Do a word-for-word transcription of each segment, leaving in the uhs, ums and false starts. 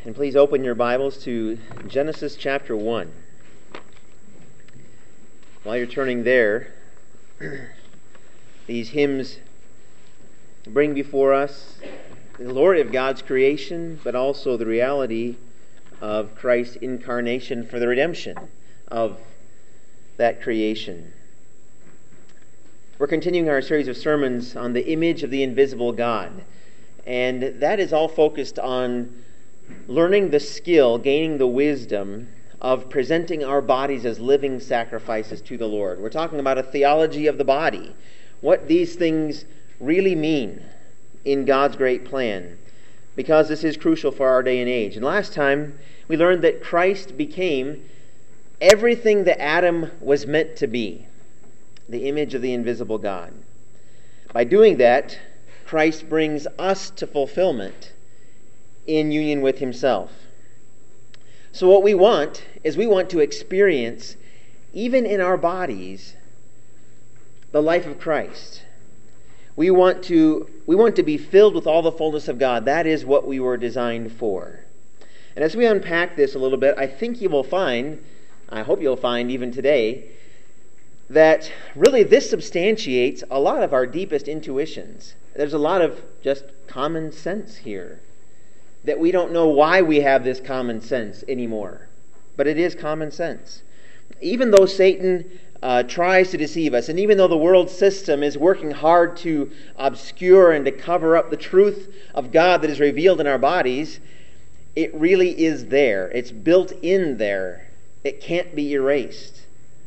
And please open your Bibles to Genesis chapter one. While you're turning there, these hymns bring before us the glory of God's creation, but also the reality of Christ's incarnation for the redemption of that creation. We're continuing our series of sermons on the image of the invisible God, and that is all focused on learning the skill, gaining the wisdom of presenting our bodies as living sacrifices to the Lord. We're talking about a theology of the body, what these things really mean in God's great plan, because this is crucial for our day and age. And last time, we learned that Christ became everything that Adam was meant to be, the image of the invisible God. By doing that, Christ brings us to fulfillment in union with Himself. So what we want is we want to experience, even in our bodies, the life of Christ. We want to we want to be filled with all the fullness of God. That is what we were designed for. And as we unpack this a little bit, I think you will find, I hope you'll find even today, that really this substantiates a lot of our deepest intuitions. There's a lot of just common sense here, that we don't know why we have this common sense anymore. But it is common sense. Even though Satan uh, tries to deceive us, and even though the world system is working hard to obscure and to cover up the truth of God that is revealed in our bodies, it really is there. It's built in there. It can't be erased.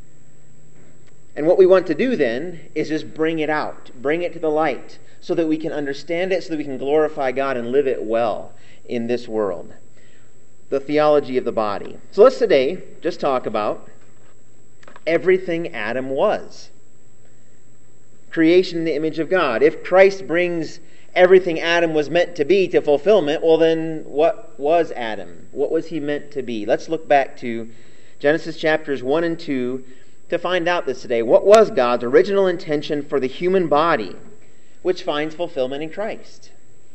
And what we want to do then is just bring it out, bring it to the light, so that we can understand it, so that we can glorify God and live it well in this world. The theology of the body. So let's today just talk about everything Adam was. Creation in the image of God. If Christ brings everything Adam was meant to be to fulfillment, well then what was Adam? What was he meant to be? Let's look back to Genesis chapters one and two to find out this today. What was God's original intention for the human body, which finds fulfillment in Christ?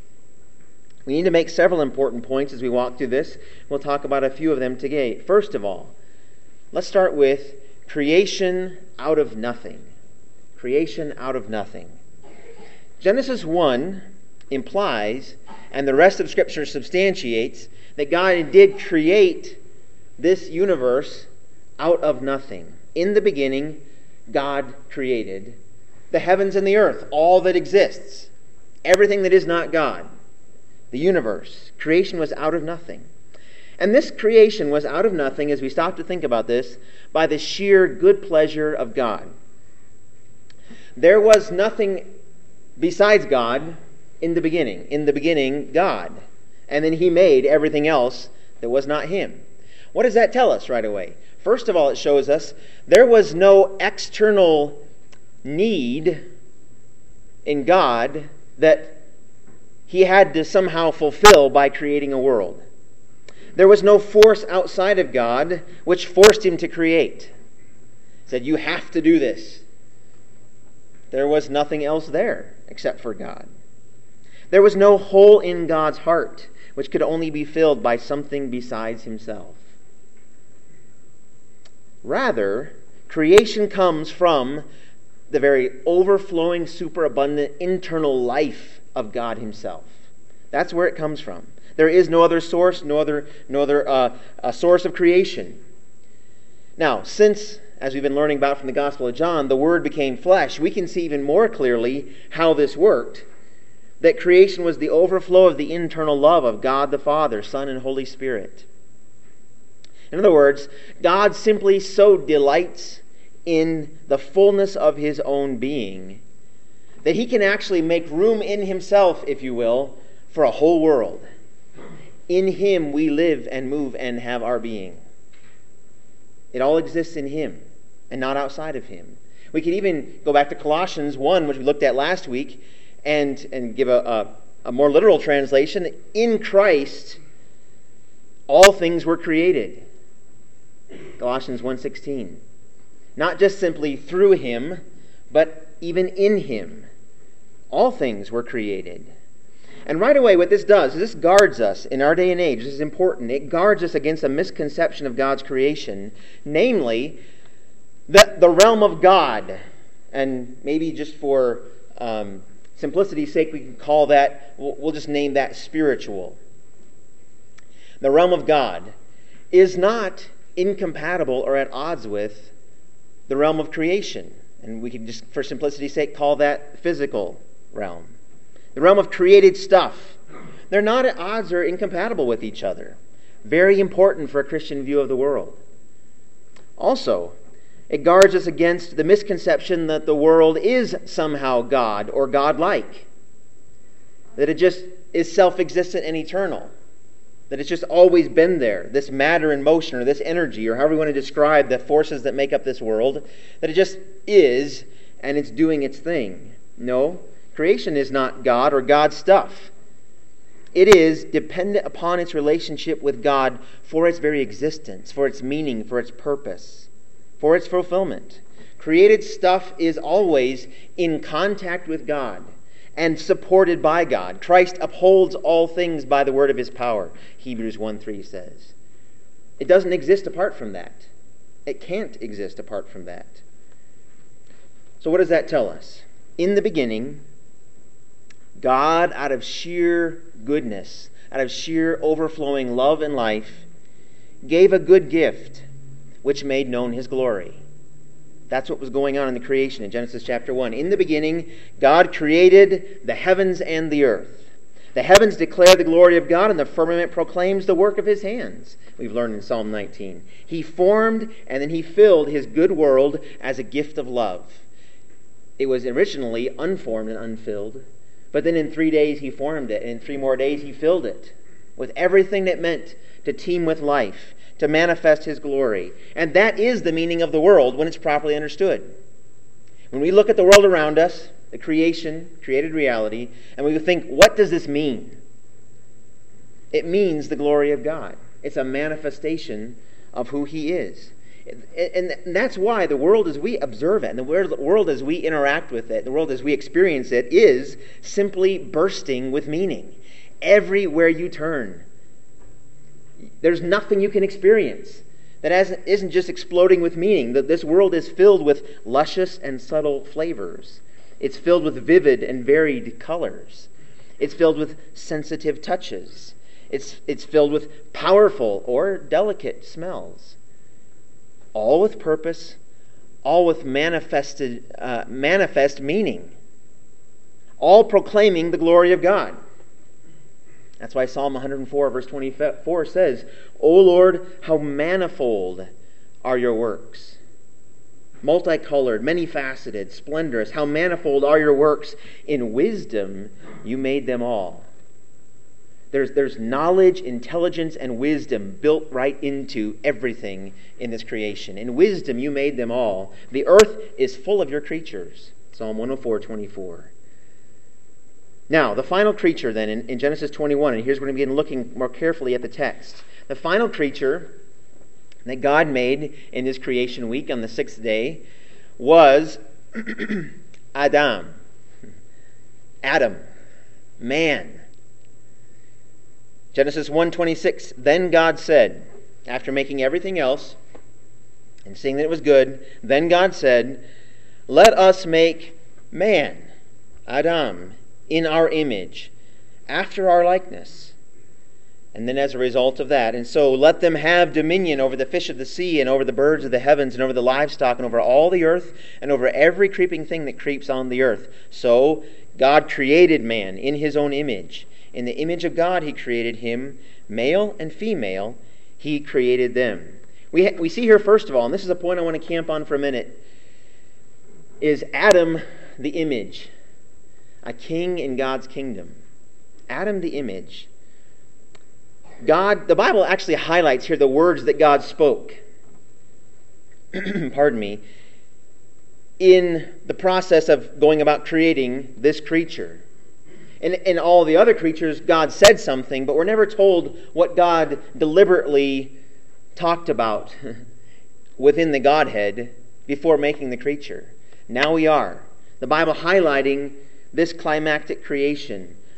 We need to make several important points as we walk through this. We'll talk about a few of them today. First of all, let's start with creation out of nothing. Creation out of nothing. Genesis one implies, and the rest of Scripture substantiates, that God did create this universe out of nothing. In the beginning, God created the heavens and the earth, all that exists, everything that is not God. The universe. Creation was out of nothing. And this creation was out of nothing, as we stop to think about this, by the sheer good pleasure of God. There was nothing besides God in the beginning. In the beginning, God. And then He made everything else that was not Him. What does that tell us right away? First of all, it shows us there was no external need in God that He had to somehow fulfill by creating a world. There was no force outside of God which forced Him to create. He said, you have to do this. There was nothing else there except for God. There was no hole in God's heart which could only be filled by something besides Himself. Rather, creation comes from the very overflowing, superabundant internal life of God Himself. That's where it comes from. There is no other source, no other, no other uh, uh, source of creation. Now, since, as we've been learning about from the Gospel of John, the Word became flesh, we can see even more clearly how this worked. That creation was the overflow of the internal love of God the Father, Son, and Holy Spirit. In other words, God simply so delights in the fullness of His own being that He can actually make room in Himself, if you will, for a whole world. In Him we live and move and have our being. It all exists in Him and not outside of Him. We could even go back to Colossians one, which we looked at last week, and, and give a, a, a more literal translation. In Christ, all things were created. Colossians one sixteen. Not just simply through Him, but even in Him. All things were created. And right away what this does is this guards us in our day and age. This is important. It guards us against a misconception of God's creation, namely that the realm of God, and maybe just for um, simplicity's sake we can call that, we'll, we'll just name that spiritual. The realm of God is not incompatible or at odds with the realm of creation. And we can just, for simplicity's sake, call that physical realm. The realm of created stuff. They're not at odds or incompatible with each other. Very important for a Christian view of the world. Also, it guards us against the misconception that the world is somehow God or God-like. That it just is self-existent and eternal. That it's just always been there, this matter in motion, or this energy, or however you want to describe the forces that make up this world, that it just is, and it's doing its thing. No, creation is not God or God's stuff. It is dependent upon its relationship with God for its very existence, for its meaning, for its purpose, for its fulfillment. Created stuff is always in contact with God and supported by God. Christ upholds all things by the word of his power, Hebrews one three says. It doesn't exist apart from that. It can't exist apart from that. So what does that tell us? In the beginning, God, out of sheer goodness, out of sheer overflowing love and life, gave a good gift which made known his glory. That's what was going on in the creation in Genesis chapter one. In the beginning, God created the heavens and the earth. The heavens declare the glory of God, and the firmament proclaims the work of his hands. We've learned in Psalm nineteen. He formed and then he filled his good world as a gift of love. It was originally unformed and unfilled, but then in three days he formed it, and in three more days he filled it with everything that meant to teem with life, to manifest his glory. And that is the meaning of the world when it's properly understood. When we look at the world around us, the creation, created reality, and we think, what does this mean? It means the glory of God. It's a manifestation of who he is. And that's why the world as we observe it, and the world as we interact with it, the world as we experience it, is simply bursting with meaning. Everywhere you turn, there's nothing you can experience that isn't just exploding with meaning. That this world is filled with luscious and subtle flavors. It's filled with vivid and varied colors. It's filled with sensitive touches. It's, it's filled with powerful or delicate smells. All with purpose, all with manifested, uh, manifest meaning. All proclaiming the glory of God. That's why Psalm one hundred four, verse twenty-four says, O Lord, how manifold are your works. Multicolored, many-faceted, splendorous. How manifold are your works. In wisdom you made them all. There's, there's knowledge, intelligence, and wisdom built right into everything in this creation. In wisdom you made them all. The earth is full of your creatures. Psalm one oh four, twenty-four. Now, the final creature then in, in Genesis twenty-one, and here's where we're going to begin looking more carefully at the text. The final creature that God made in his creation week on the sixth day was Adam. Adam. Man. Genesis one twenty-six, then God said, after making everything else and seeing that it was good, then God said, let us make man, Adam, in our image, after our likeness. And then as a result of that, and so let them have dominion over the fish of the sea, and over the birds of the heavens, and over the livestock, and over all the earth, and over every creeping thing that creeps on the earth. So God created man in his own image. In the image of God he created him, male and female, he created them. We, ha- we see here first of all, and this is a point I want to camp on for a minute, is Adam the image. A king in God's kingdom. Adam the image. God, the Bible actually highlights here the words that God spoke. Pardon me. In the process of going about creating this creature. In, in all the other creatures, God said something, but we're never told what God deliberately talked about within the Godhead before making the creature. Now we are. The Bible highlighting this climactic creation,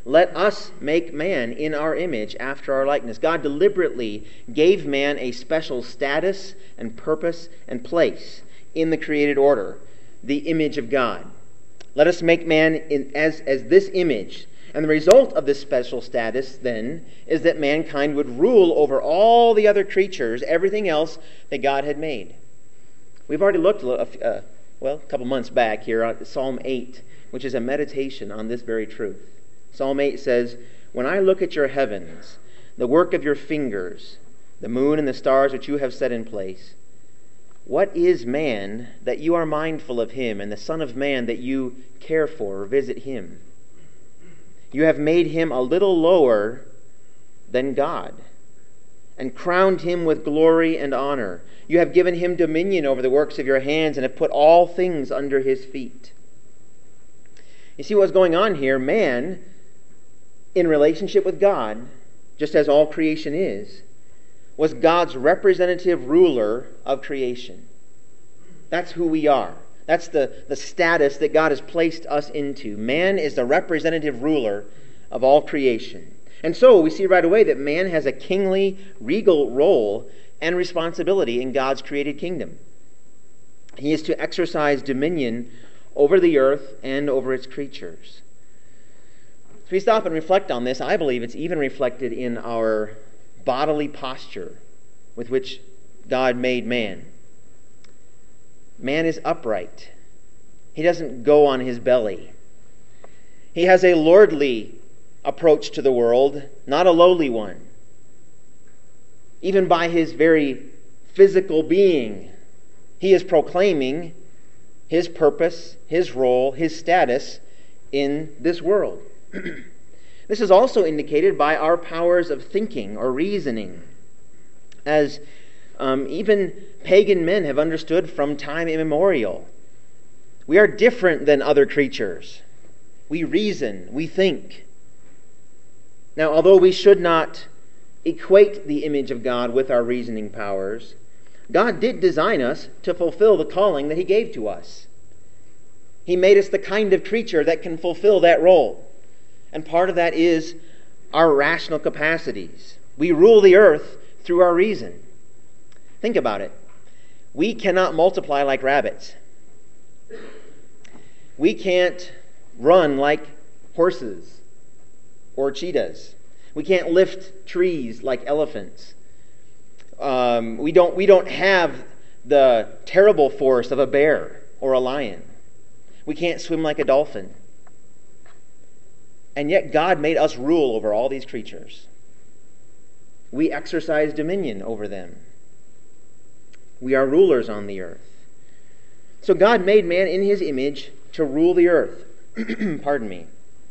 let us make man in our image, after our likeness. God deliberately gave man a special status and purpose and place in the created order, the image of God. Let us make man in, as, as this image. And the result of this special status, then, is that mankind would rule over all the other creatures, everything else that God had made. We've already looked, uh, well, a couple months back here at Psalm eight, which is a meditation on this very truth. Psalm eight says, "When I look at your heavens, the work of your fingers, the moon and the stars which you have set in place, what is man that you are mindful of him, and the son of man that you care for or visit him? You have made him a little lower than God, and crowned him with glory and honor. You have given him dominion over the works of your hands, and have put all things under his feet." You see what's going on here? Man, in relationship with God, just as all creation is, was God's representative ruler of creation. That's who we are. That's the, the status that God has placed us into. Man is the representative ruler of all creation. And so we see right away that man has a kingly, regal role and responsibility in God's created kingdom. He is to exercise dominion over the earth and over its creatures. If we stop and reflect on this, I believe it's even reflected in our bodily posture with which God made man. Man is upright. He doesn't go on his belly. He has a lordly approach to the world, not a lowly one. Even by his very physical being, he is proclaiming his purpose, his role, his status in this world. This is also indicated by our powers of thinking or reasoning, as um, even pagan men have understood from time immemorial. We are different than other creatures. We reason, we think. Now, although we should not equate the image of God with our reasoning powers, God did design us to fulfill the calling that He gave to us. He made us the kind of creature that can fulfill that role. And part of that is our rational capacities. We rule the earth through our reason. Think about it. We cannot multiply like rabbits. We can't run like horses or cheetahs. We can't lift trees like elephants. Um, we don't, we don't have the terrible force of a bear or a lion. We can't swim like a dolphin. And yet God made us rule over all these creatures. We exercise dominion over them. We are rulers on the earth. So God made man in His image to rule the earth. Pardon me.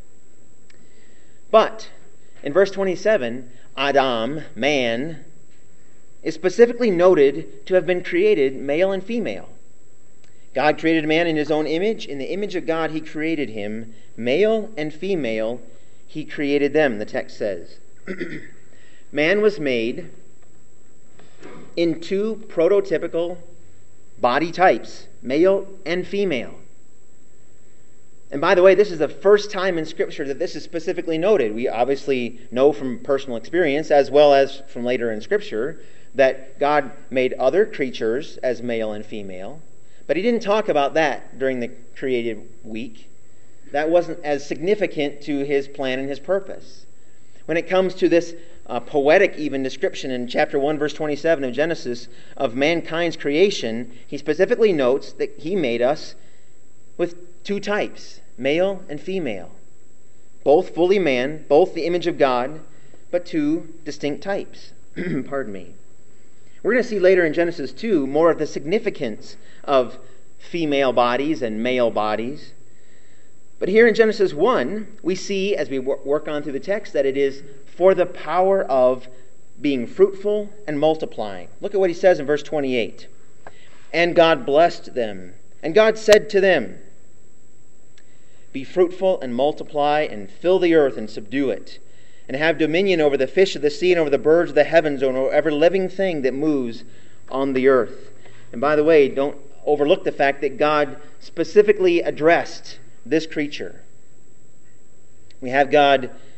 But in verse twenty-seven, Adam, man, is specifically noted to have been created male and female. God created man in His own image. In the image of God He created him. Male and female He created them, the text says. Man was made in two prototypical body types, male and female. And by the way, this is the first time in Scripture that this is specifically noted. We obviously know from personal experience, as well as from later in Scripture, that God made other creatures as male and female. But He didn't talk about that during the creative week. That wasn't as significant to His plan and His purpose. When it comes to this uh, poetic even description in chapter one, verse twenty-seven of Genesis of mankind's creation, He specifically notes that He made us with two types, male and female. Both fully man, both the image of God, but two distinct types. Pardon me. We're going to see later in Genesis two more of the significance of female bodies and male bodies. But here in Genesis one, we see, as we work on through the text, that it is for the power of being fruitful and multiplying. Look at what He says in verse twenty-eight. And God blessed them, and God said to them, "Be fruitful and multiply, and fill the earth and subdue it, and have dominion over the fish of the sea and over the birds of the heavens, and over every living thing that moves on the earth." And by the way, don't overlook the fact that God specifically addressed this creature. We have God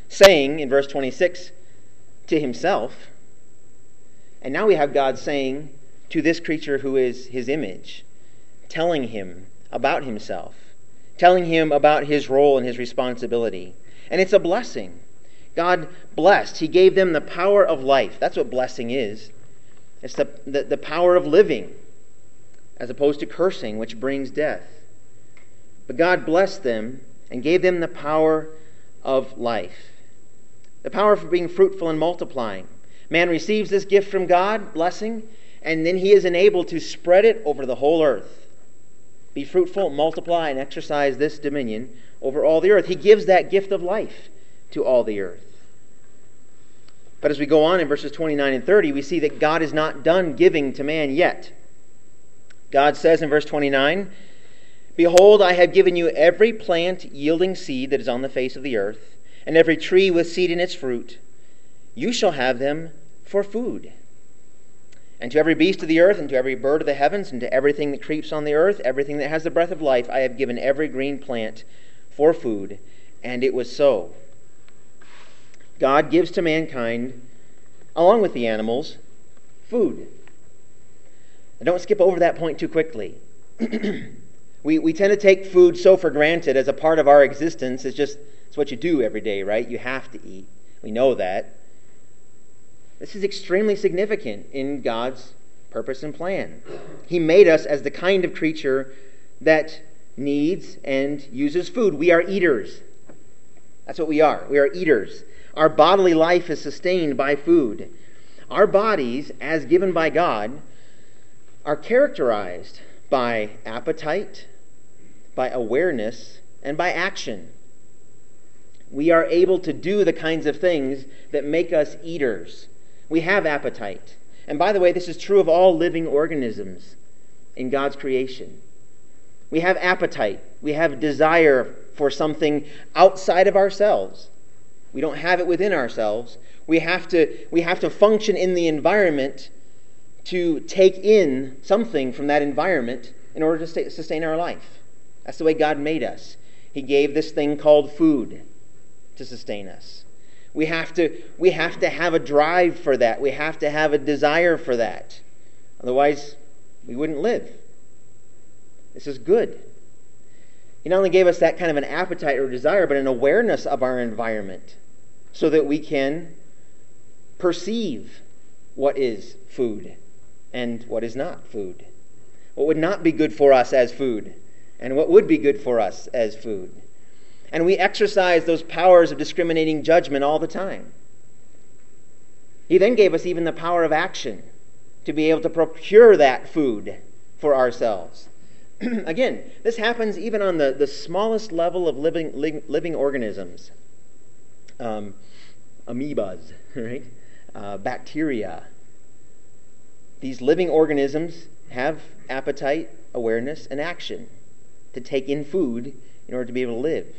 saying in verse twenty-six to himself. And now we have God saying to this creature who is his image, telling him about himself, telling him about his role and his responsibility. And it's a blessing. God blessed. He gave them the power of life. That's what blessing is. It's the, the, the power of living, as opposed to cursing, which brings death. But God blessed them and gave them the power of life. The power for being fruitful and multiplying. Man receives this gift from God, blessing, and then he is enabled to spread it over the whole earth. Be fruitful, multiply, and exercise this dominion over all the earth. He gives that gift of life to all the earth. But as we go on in verses twenty-nine and thirty, we see that God is not done giving to man yet. God says in verse twenty-nine, "Behold, I have given you every plant yielding seed that is on the face of the earth, and every tree with seed in its fruit. You shall have them for food. And to every beast of the earth, and to every bird of the heavens, and to everything that creeps on the earth, everything that has the breath of life, I have given every green plant for food." And it was so. God gives to mankind, along with the animals, food. And don't skip over that point too quickly. we, we tend to take food so for granted as a part of our existence. It's just it's what you do every day, right? You have to eat. We know that. This is extremely significant in God's purpose and plan. He made us as the kind of creature that needs and uses food. We are eaters. That's what we are. We are eaters. Our bodily life is sustained by food. Our bodies, as given by God, are characterized by appetite, by awareness, and by action. We are able to do the kinds of things that make us eaters. We have appetite. And by the way, this is true of all living organisms in God's creation. We have appetite. We have desire for something outside of ourselves. We don't have it within ourselves. We have to, we have to function in the environment to take in something from that environment in order to stay, sustain our life. That's the way God made us. He gave this thing called food to sustain us. We have to, we have to have a drive for that. We have to have a desire for that. Otherwise, we wouldn't live. This is good. He not only gave us that kind of an appetite or desire, but an awareness of our environment so that we can perceive what is food and what is not food. What would not be good for us as food and what would be good for us as food. And we exercise those powers of discriminating judgment all the time. He then gave us even the power of action to be able to procure that food for ourselves. Again, this happens even on the, the smallest level of living li- living organisms. Um, amoebas, right? Uh, bacteria. These living organisms have appetite, awareness, and action to take in food in order to be able to live.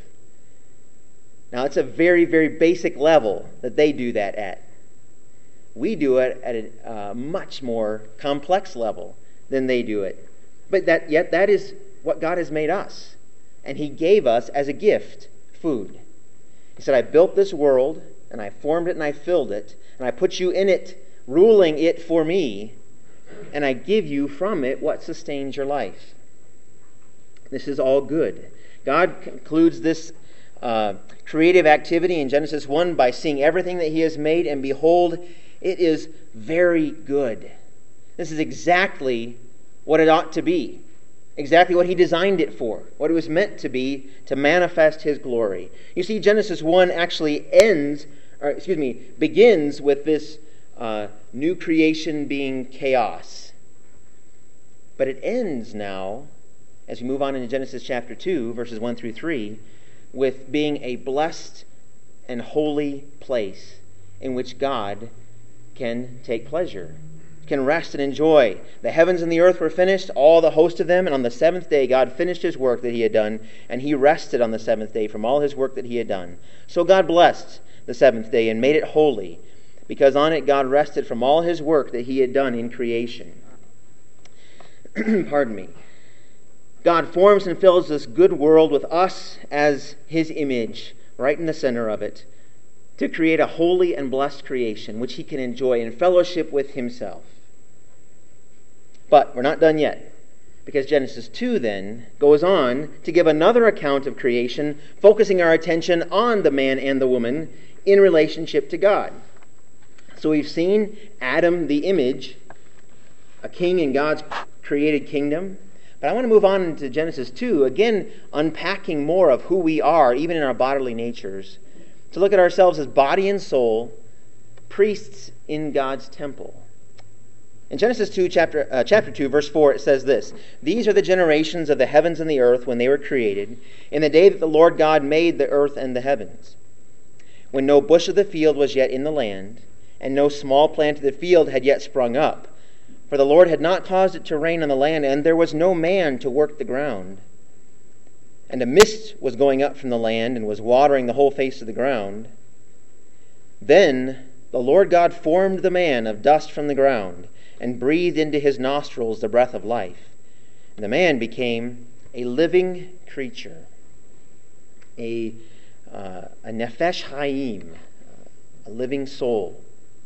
Now, it's a very, very basic level that they do that at. We do it at a uh, much more complex level than they do it. But that yet that is what God has made us. And He gave us as a gift food. He said, I built this world, and I formed it, and I filled it, and I put you in it, ruling it for me, and I give you from it what sustains your life. This is all good. God concludes this uh, creative activity in Genesis one by seeing everything that He has made, and behold, it is very good. This is exactly what it ought to be. Exactly what He designed it for. What it was meant to be, to manifest His glory. You see, Genesis one actually ends, or excuse me, begins with this uh, new creation being chaos. But it ends now, as we move on into Genesis chapter two, verses one through three, with being a blessed and holy place in which God can take pleasure, can rest and enjoy. The heavens and the earth were finished, all the host of them, and on the seventh day God finished His work that He had done, and He rested on the seventh day from all His work that He had done. So God blessed the seventh day and made it holy, because on it God rested from all His work that He had done in creation. Pardon me. God forms and fills this good world with us as His image, right in the center of it. to create a holy and blessed creation which he can enjoy in fellowship with himself. But we're not done yet, because Genesis two then goes on to give another account of creation, focusing our attention on the man and the woman in relationship to God. So we've seen Adam, the image, a king in God's created kingdom. But I want to move on into Genesis two, again unpacking more of who we are, even in our bodily natures, to look at ourselves as body and soul, priests in God's temple. In Genesis two, chapter, uh, chapter two, verse four, it says this: "These are the generations of the heavens and the earth when they were created, in the day that the Lord God made the earth and the heavens, when no bush of the field was yet in the land, and no small plant of the field had yet sprung up. For the Lord had not caused it to rain on the land, and there was no man to work the ground. And a mist was going up from the land, and was watering the whole face of the ground. Then the Lord God formed the man of dust from the ground, and breathed into his nostrils the breath of life. And the man became a living creature, a, uh, a nefesh hayim, a living soul."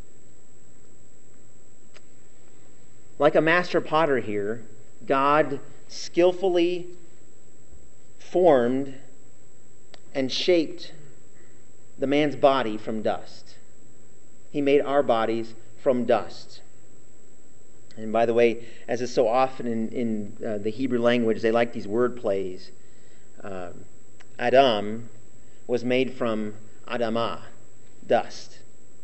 Like a master potter here, God skillfully formed and shaped the man's body from dust. He made our bodies from dust. And by the way, as is so often in, in uh, the Hebrew language, they like these word plays. Uh, Adam was made from Adamah, dust.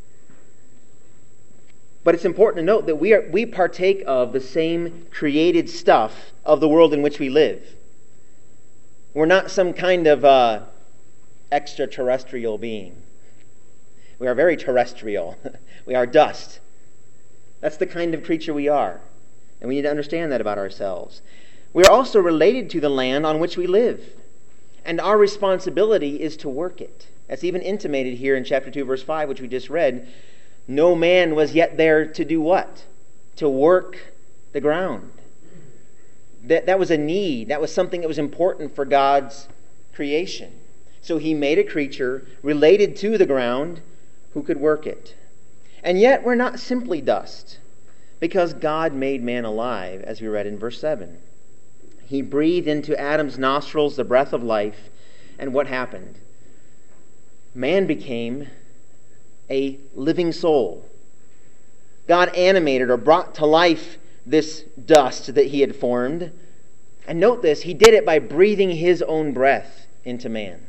But it's important to note that we are we partake of the same created stuff of the world in which we live. We're not some kind of uh, extraterrestrial being. We are very terrestrial. We are dust. That's the kind of creature we are. And we need to understand that about ourselves. We are also related to the land on which we live. And our responsibility is to work it. That's even intimated here in chapter two, verse five, which we just read. No man was yet there to do what? To work the ground. That, that was a need. That was something that was important for God's creation. So he made a creature related to the ground who could work it. And yet we're not simply dust, because God made man alive, as we read in verse seven. He breathed into Adam's nostrils the breath of life, and what happened? Man became a living soul. God animated or brought to life this dust that he had formed. And note this, he did it by breathing his own breath into man.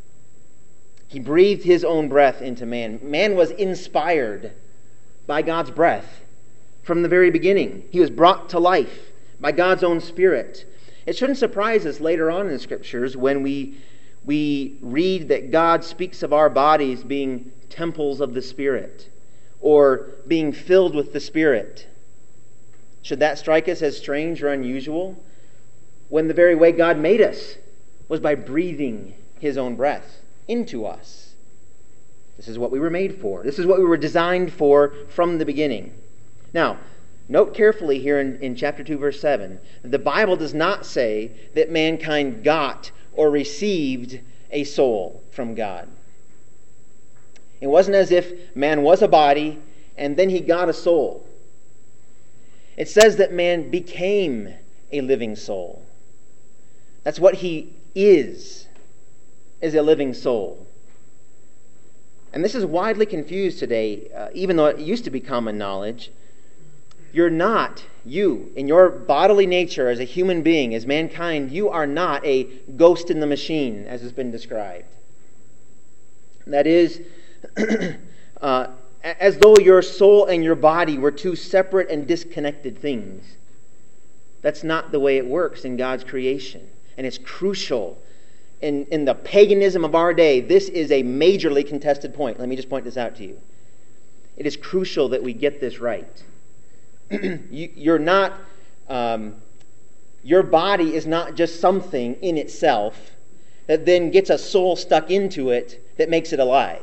He breathed his own breath into man. Man was inspired by God's breath from the very beginning. He was brought to life by God's own Spirit. It shouldn't surprise us later on in the Scriptures when we, we read that God speaks of our bodies being temples of the Spirit, or being filled with the Spirit. Should that strike us as strange or unusual, when the very way God made us was by breathing his own breath into us? This is what we were made for. This is what we were designed for from the beginning. Now, note carefully here in, in chapter two, verse seven, that the Bible does not say that mankind got or received a soul from God. It wasn't as if man was a body and then he got a soul. It says that man became a living soul. That's what he is, is a living soul. And this is widely confused today, uh, even though it used to be common knowledge. You're not, you, in your bodily nature as a human being, as mankind, you are not a ghost in the machine, as has been described. That is, uh, as though your soul and your body were two separate and disconnected things. That's not the way it works in God's creation. And it's crucial. In, in the paganism of our day, this is a majorly contested point. Let me just point this out to you. It is crucial that we get this right. you, you're not, um, your body is not just something in itself that then gets a soul stuck into it that makes it alive.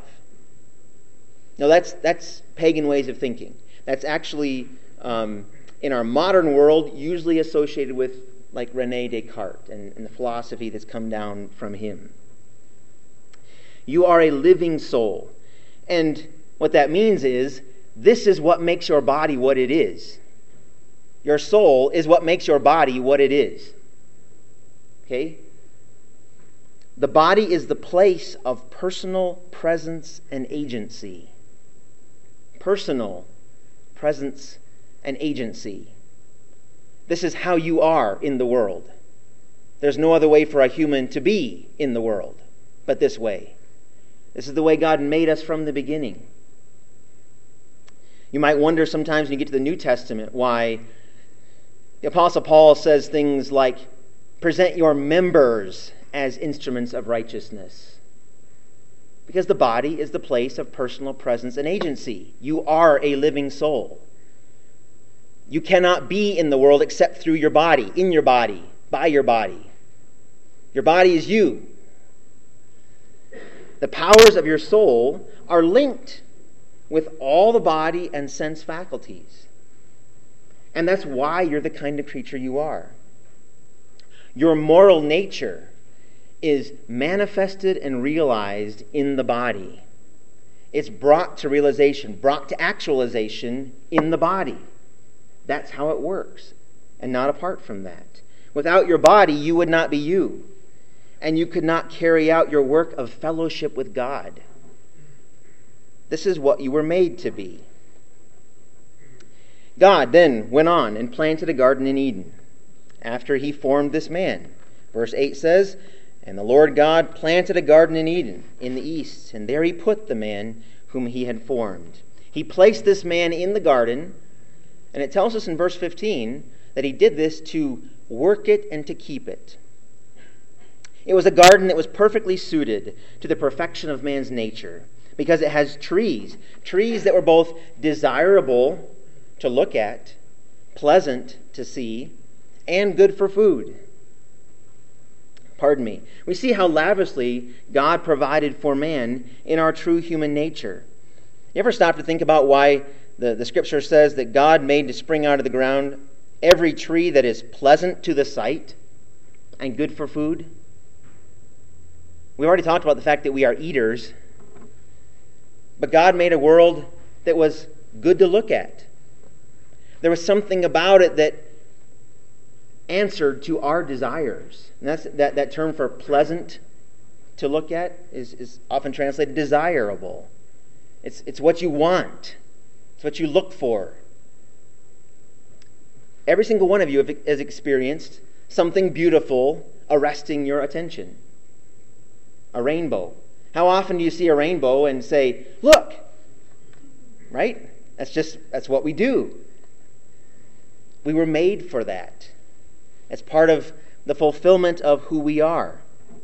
No, that's that's pagan ways of thinking. That's actually, um, in our modern world, usually associated with like René Descartes and, and the philosophy that's come down from him. You are a living soul. And what that means is, this is what makes your body what it is. Your soul is what makes your body what it is. Okay? The body is the place of personal presence and agency. Personal presence and agency. This is how you are in the world. There's no other way for a human to be in the world but this way. This is the way God made us from the beginning. You might wonder sometimes when you get to the New Testament why the Apostle Paul says things like, present your members as instruments of righteousness. Because the body is the place of personal presence and agency. You are a living soul. You cannot be in the world except through your body, in your body, by your body. Your body is you. The powers of your soul are linked with all the body and sense faculties. And that's why you're the kind of creature you are. Your moral nature is manifested and realized in the body. It's brought to realization, brought to actualization in the body. That's how it works, and not apart from that. Without your body, you would not be you, and you could not carry out your work of fellowship with God. This is what you were made to be. God then went on and planted a garden in Eden after he formed this man. Verse eight says, and the Lord God planted a garden in Eden in the east, and there he put the man whom he had formed. He placed this man in the garden, and it tells us in verse fifteen that he did this to work it and to keep it. It was a garden that was perfectly suited to the perfection of man's nature, because it has trees, trees that were both desirable to look at, pleasant to see, and good for food. Pardon me. We see how lavishly God provided for man in our true human nature. You ever stop to think about why the, the Scripture says that God made to spring out of the ground every tree that is pleasant to the sight and good for food? We've already talked about the fact that we are eaters, but God made a world that was good to look at. There was something about it that answered to our desires. And that's that, that term for pleasant to look at is, is often translated desirable. It's, it's what you want. It's what you look for. Every single one of you has experienced something beautiful arresting your attention. A rainbow. How often do you see a rainbow and say, look? Right? That's just, that's what we do. We were made for that. It's part of the fulfillment of who we are.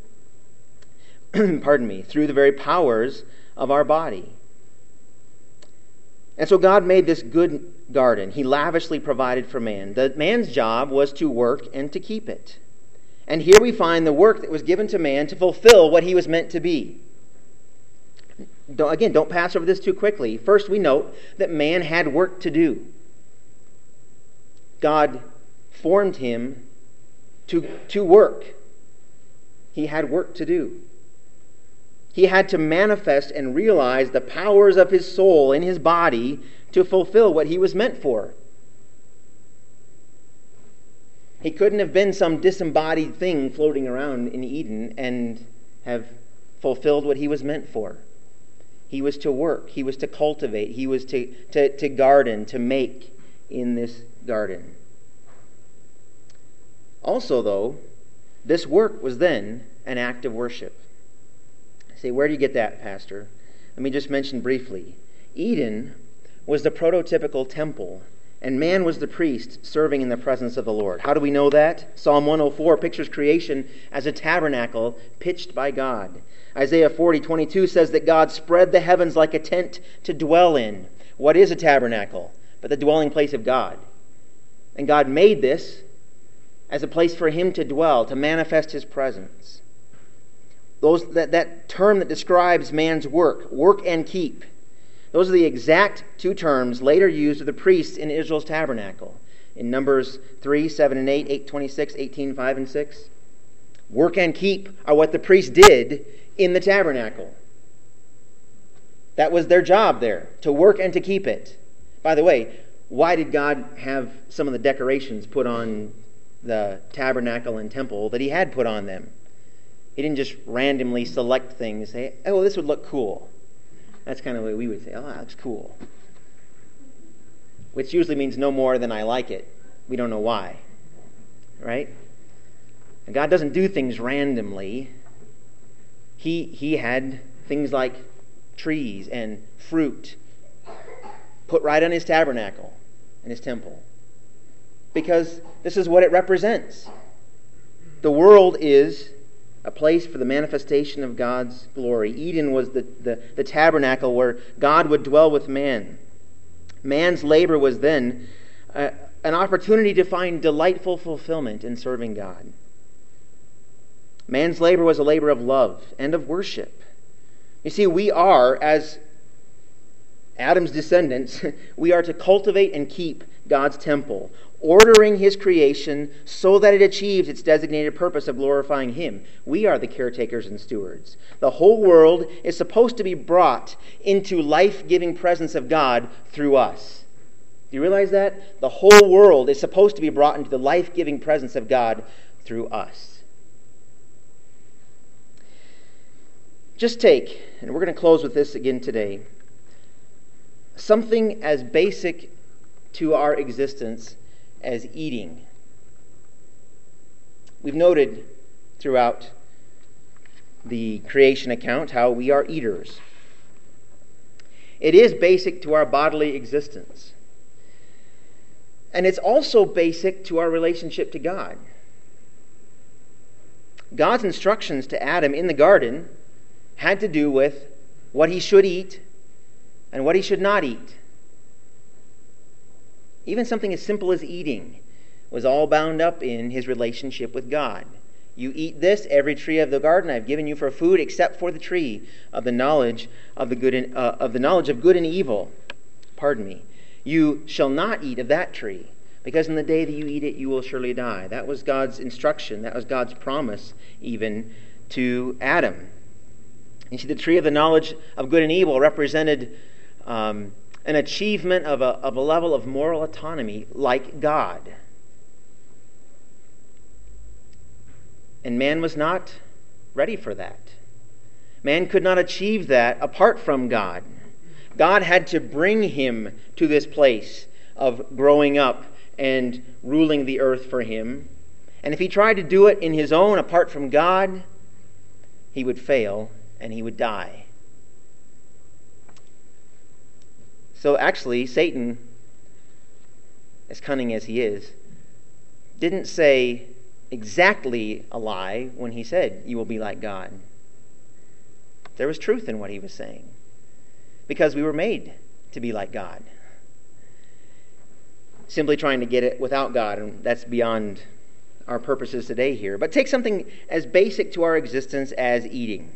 Pardon me. Through the very powers of our body. And so God made this good garden. He lavishly provided for man. The man's job was to work and to keep it. And here we find the work that was given to man to fulfill what he was meant to be. Don't, again, don't pass over this too quickly. First, we note that man had work to do. God formed him to, to work. He had work to do. He had to manifest and realize the powers of his soul in his body to fulfill what he was meant for. He couldn't have been some disembodied thing floating around in Eden and have fulfilled what he was meant for. He was to work. He was to cultivate. He was to, to, to garden, to make in this garden. Also, though, this work was then an act of worship. I say, where do you get that, Pastor? Let me just mention briefly. Eden was the prototypical temple, and man was the priest serving in the presence of the Lord. How do we know that? Psalm one oh four pictures creation as a tabernacle pitched by God. Isaiah forty twenty-two says that God spread the heavens like a tent to dwell in. What is a tabernacle? But the dwelling place of God. And God made this as a place for him to dwell, to manifest his presence. Those that, that term that describes man's work, work and keep, those are the exact two terms later used of the priests in Israel's tabernacle. In Numbers three, seven, and eight, eight twenty-six, eighteen, five, and six. Work and keep are what the priests did in the tabernacle. That was their job there, to work and to keep it. By the way, why did God have some of the decorations put on the tabernacle and temple that he had put on them? He didn't just randomly select things, say, oh, this would look cool. That's kind of the way we would say, oh, that looks cool. Which usually means no more than I like it. We don't know why. Right? And God doesn't do things randomly. He, he had things like trees and fruit put right on his tabernacle and his temple. Because this is what it represents. The world is a place for the manifestation of God's glory. Eden was the, the, the tabernacle where God would dwell with man. Man's labor was then uh, an opportunity to find delightful fulfillment in serving God. Man's labor was a labor of love and of worship. You see, we are, as Adam's descendants, we are to cultivate and keep God's temple, ordering his creation so that it achieves its designated purpose of glorifying him. We are the caretakers and stewards. The whole world is supposed to be brought into life-giving presence of God through us. Do you realize that? The whole world is supposed to be brought into the life-giving presence of God through us. Just take, and we're going to close with this again today, something as basic to our existence as eating. We've noted throughout the creation account how we are eaters. It is basic to our bodily existence. And it's also basic to our relationship to God. God's instructions to Adam in the garden had to do with what he should eat and what he should not eat. Even something as simple as eating was all bound up in his relationship with God. You eat this, every tree of the garden I've given you for food, except for the tree of the knowledge of the good and, uh, of the knowledge of good and evil. Pardon me. You shall not eat of that tree, because in the day that you eat it, you will surely die. That was God's instruction. That was God's promise, even to Adam. You see, the tree of the knowledge of good and evil represented um, an achievement of a, of a level of moral autonomy like God. And man was not ready for that. Man could not achieve that apart from God. God had to bring him to this place of growing up and ruling the earth for him. And if he tried to do it in his own, apart from God, he would fail and he would die. So actually, Satan, as cunning as he is, didn't say exactly a lie when he said, you will be like God. There was truth in what he was saying, because we were made to be like God. Simply trying to get it without God, and that's beyond our purposes today here. But take something as basic to our existence as eating.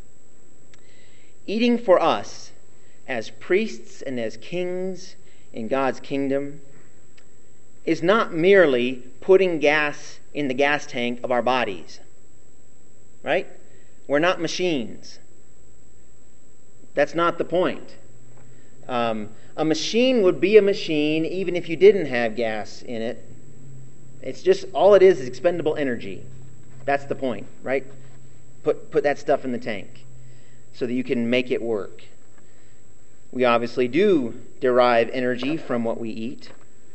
Eating for us, as priests and as kings in God's kingdom, is not merely putting gas in the gas tank of our bodies. Right? We're not machines. That's not the point. Um, a machine would be a machine even if you didn't have gas in it. It's just, all it is is expendable energy. That's the point, right? Put, put that stuff in the tank so that you can make it work. We obviously do derive energy from what we eat.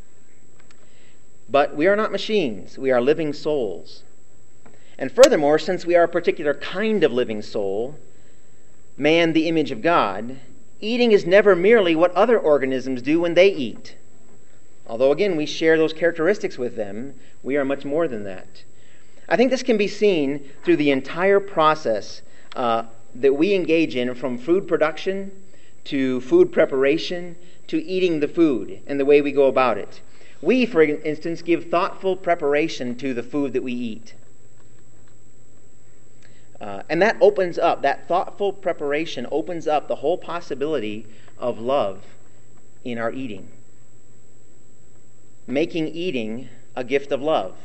But we are not machines. We are living souls. And furthermore, since we are a particular kind of living soul, man the image of God, eating is never merely what other organisms do when they eat. Although, again, we share those characteristics with them, we are much more than that. I think this can be seen through the entire process uh, that we engage in, from food production to food preparation to eating the food and the way we go about it. We, for instance, give thoughtful preparation to the food that we eat. Uh, and that opens up, that thoughtful preparation opens up the whole possibility of love in our eating. Making eating a gift of love.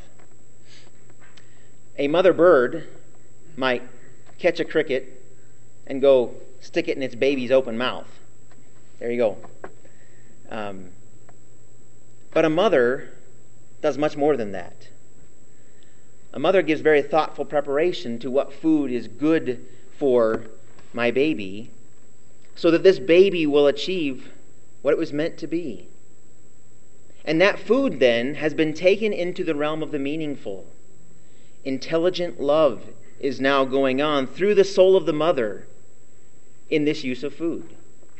A mother bird might catch a cricket and go stick it in its baby's open mouth. There you go. Um, but a mother does much more than that. A mother gives very thoughtful preparation to what food is good for my baby, so that this baby will achieve what it was meant to be. And that food then has been taken into the realm of the meaningful. Intelligent love is now going on through the soul of the mother in this use of food.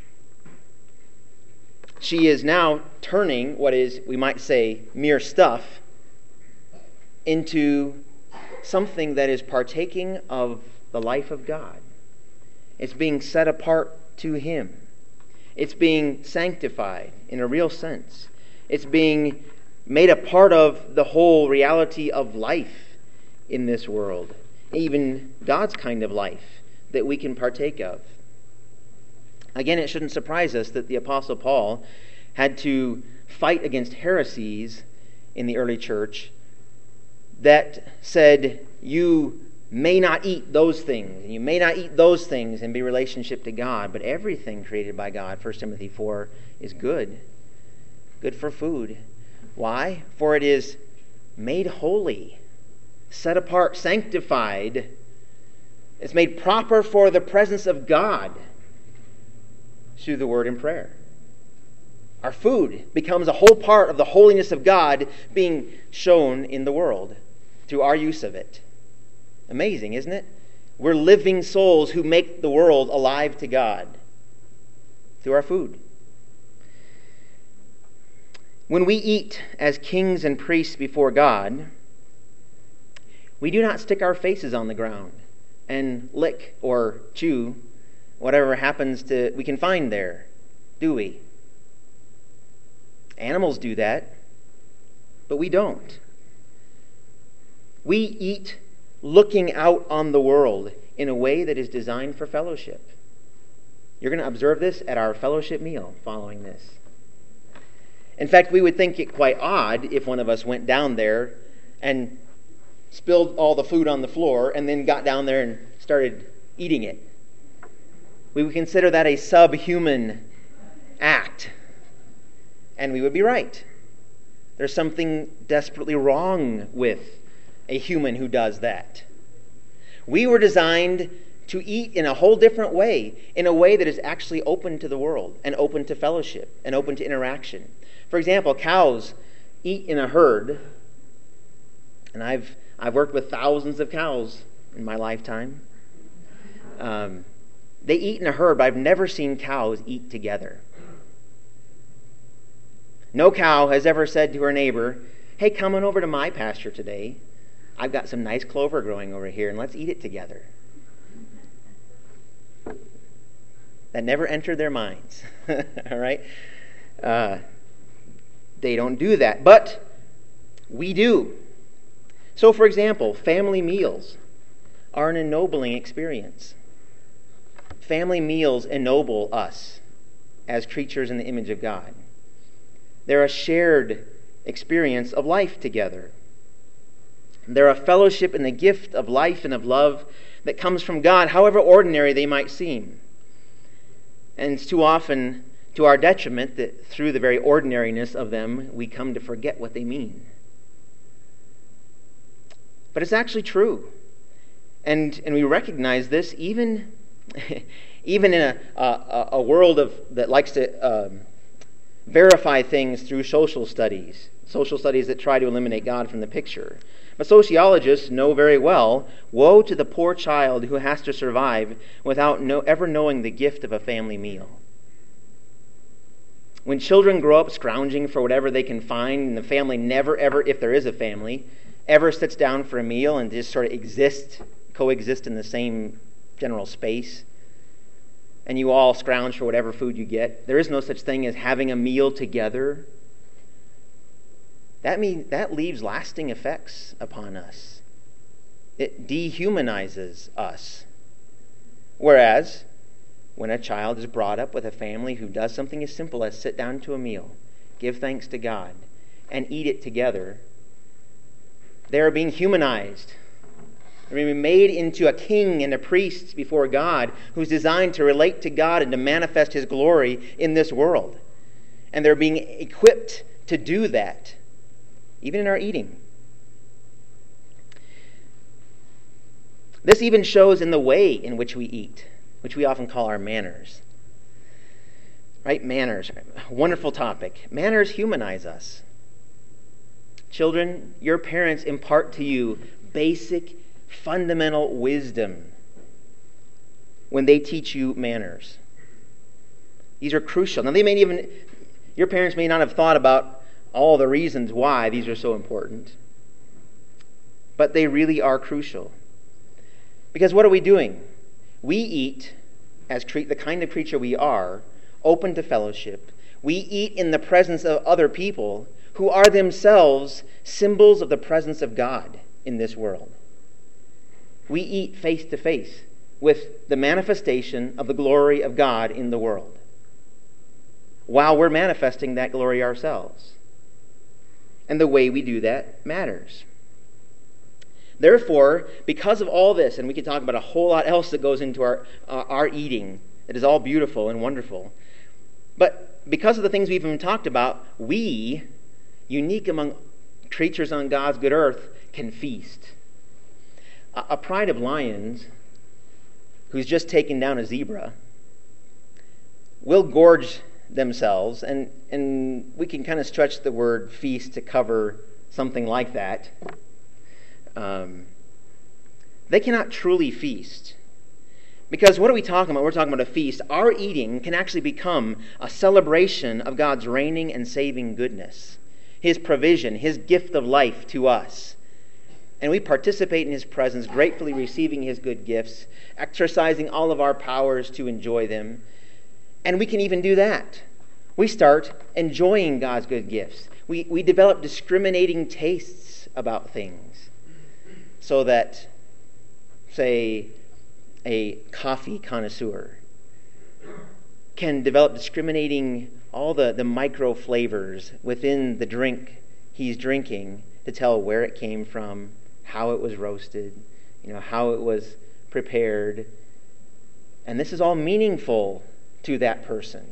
She is now turning what is, we might say, mere stuff into something that is partaking of the life of God. It's being set apart to Him. It's being sanctified in a real sense. It's being made a part of the whole reality of life in this world, even God's kind of life that we can partake of. Again, it shouldn't surprise us that the Apostle Paul had to fight against heresies in the early church that said, you may not eat those things, and you may not eat those things and be relationship to God, but everything created by God, First Timothy four, is good. Good for food. Why? For it is made holy, set apart, sanctified. It's made proper for the presence of God through the word and prayer. Our food becomes a whole part of the holiness of God being shown in the world through our use of it. Amazing, isn't it? We're living souls who make the world alive to God through our food. When we eat as kings and priests before God, we do not stick our faces on the ground and lick or chew whatever happens to we can find there, do we? Animals do that, but we don't. We eat looking out on the world in a way that is designed for fellowship. You're going to observe this at our fellowship meal following this. In fact, we would think it quite odd if one of us went down there and spilled all the food on the floor and then got down there and started eating it. We would consider that a subhuman act. And we would be right. There's something desperately wrong with a human who does that. We were designed to eat in a whole different way, in a way that is actually open to the world and open to fellowship and open to interaction. For example, cows eat in a herd, and I've I've worked with thousands of cows in my lifetime. Um, they eat in a herd, but I've never seen cows eat together. No cow has ever said to her neighbor, "Hey, come on over to my pasture today. I've got some nice clover growing over here, and let's eat it together." That never entered their minds. All right? Uh, they don't do that, but we do. So, for example, family meals are an ennobling experience. Family meals ennoble us as creatures in the image of God. They're a shared experience of life together. They're a fellowship in the gift of life and of love that comes from God, however ordinary they might seem. And it's too often to our detriment that through the very ordinariness of them, we come to forget what they mean. But it's actually true. And and we recognize this even, even in a, a, a world of that likes to um, verify things through social studies, social studies that try to eliminate God from the picture. But sociologists know very well, woe to the poor child who has to survive without no, ever knowing the gift of a family meal. When children grow up scrounging for whatever they can find, and the family never, ever, if there is a family, ever sits down for a meal and just sort of exist, coexist in the same general space, and you all scrounge for whatever food you get, there is no such thing as having a meal together. That means that leaves lasting effects upon us. It dehumanizes us. Whereas, when a child is brought up with a family who does something as simple as sit down to a meal, give thanks to God, and eat it together, they are being humanized. They're being made into a king and a priest before God who's designed to relate to God and to manifest His glory in this world. And they're being equipped to do that, even in our eating. This even shows in the way in which we eat, which we often call our manners. Right? Manners. Wonderful topic. Manners humanize us. Children, your parents impart to you basic, fundamental wisdom when they teach you manners. These are crucial. Now, they may even, your parents may not have thought about all the reasons why these are so important, but they really are crucial. Because what are we doing? We eat, as cre- the kind of creature we are, open to fellowship. We eat in the presence of other people who are themselves symbols of the presence of God in this world. We eat face to face with the manifestation of the glory of God in the world, while we're manifesting that glory ourselves. And the way we do that matters. Therefore, because of all this, and we could talk about a whole lot else that goes into our, uh, our eating, that is all beautiful and wonderful, but because of the things we've even talked about, we, unique among creatures on God's good earth, can feast. A, a pride of lions, who's just taken down a zebra, will gorge themselves, and, and we can kind of stretch the word feast to cover something like that. Um, they cannot truly feast. Because what are we talking about? We're talking about a feast. Our eating can actually become a celebration of God's reigning and saving goodness, His provision, His gift of life to us. And we participate in His presence, gratefully receiving His good gifts, exercising all of our powers to enjoy them. And we can even do that. We start enjoying God's good gifts. We, we develop discriminating tastes about things. So that, say, a coffee connoisseur can develop discriminating all the, the micro flavors within the drink he's drinking to tell where it came from, how it was roasted, you know, how it was prepared. And this is all meaningful to that person.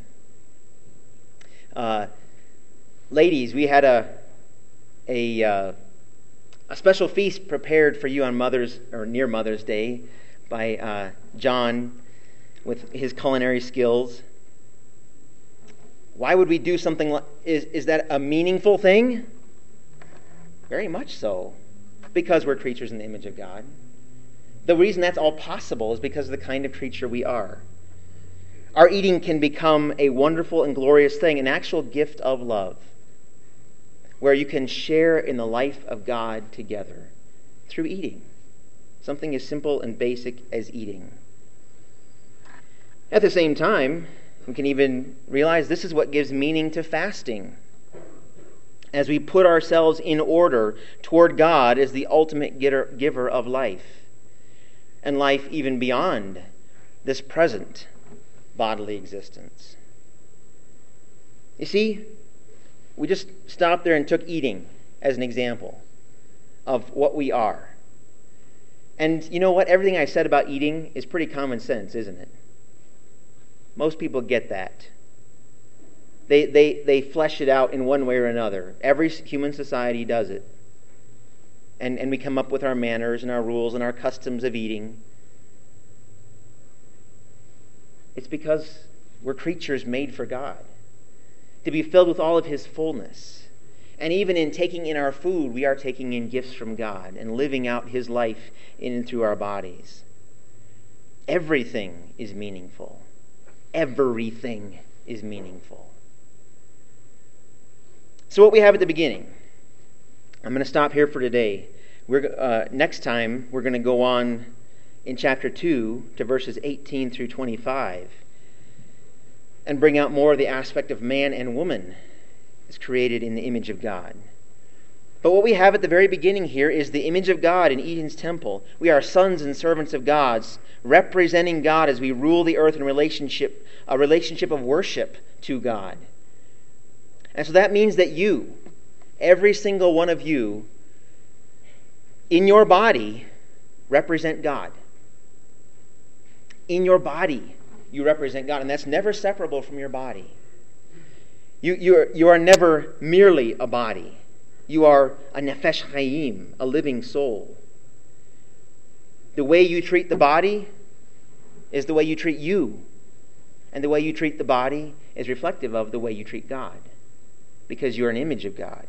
Uh, ladies, we had a a uh, a special feast prepared for you on Mother's or near Mother's Day by uh, John with his culinary skills. Why would we do something like, is, is that a meaningful thing? Very much so. Because we're creatures in the image of God. The reason that's all possible is because of the kind of creature we are. Our eating can become a wonderful and glorious thing, an actual gift of love, where you can share in the life of God together through eating. Something as simple and basic as eating. At the same time, we can even realize this is what gives meaning to fasting. As we put ourselves in order toward God as the ultimate giver of life, and life even beyond this present bodily existence. You see, we just stopped there and took eating as an example of what we are. And you know what? Everything I said about eating is pretty common sense, isn't it? Most people get that. They, they, they flesh it out in one way or another. Every human society does it. And, and we come up with our manners and our rules and our customs of eating. It's because we're creatures made for God, to be filled with all of His fullness. And even in taking in our food, we are taking in gifts from God and living out His life in and through our bodies. Everything is meaningful. Everything is meaningful. So what we have at the beginning, I'm going to stop here for today. We're uh, next time we're going to go on in chapter two to verses eighteen through twenty-five and bring out more of the aspect of man and woman as created in the image of God. But what we have at the very beginning here is the image of God in Eden's temple. We are sons and servants of God, representing God as we rule the earth in relationship, a relationship of worship to God. And so that means that you, every single one of you, in your body, represent God. In your body, you represent God, and that's never separable from your body. You, you, are, you are never merely a body. You are a nefesh chayim, a living soul. The way you treat the body is the way you treat you. And the way you treat the body is reflective of the way you treat God, because you're an image of God.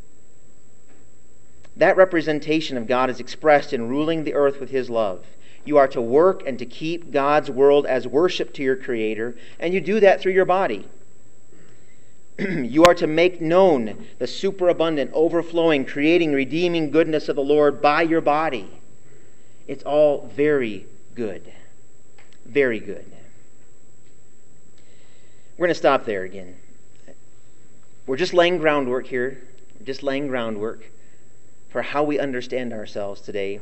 That representation of God is expressed in ruling the earth with His love. You are to work and to keep God's world as worship to your Creator, and you do that through your body. You are to make known the superabundant, overflowing, creating, redeeming goodness of the Lord by your body. It's all very good. Very good. We're going to stop there again. We're just laying groundwork here. We're just laying groundwork for how we understand ourselves today.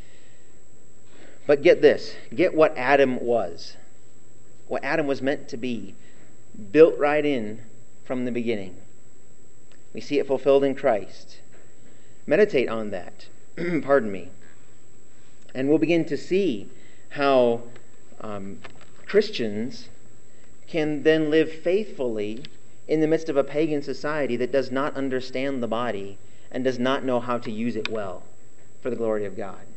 But get this. Get what Adam was. What Adam was meant to be. Built right in from the beginning. We see it fulfilled in Christ. Meditate on that. Pardon me. And we'll begin to see how um, Christians can then live faithfully in the midst of a pagan society that does not understand the body and does not know how to use it well for the glory of God.